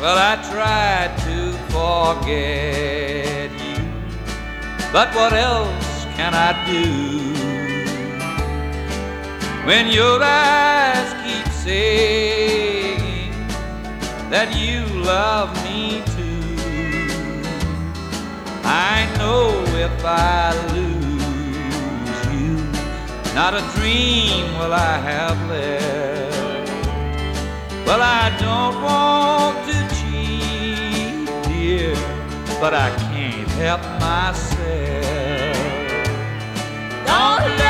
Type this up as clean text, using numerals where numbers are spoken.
Well, I tried to forget you, but what else can I do when your eyes keep saying that you love me too? I know if I lose you, not a dream will I have left. Well, I don't want to cheat, dear, but I can't help myself. Don't let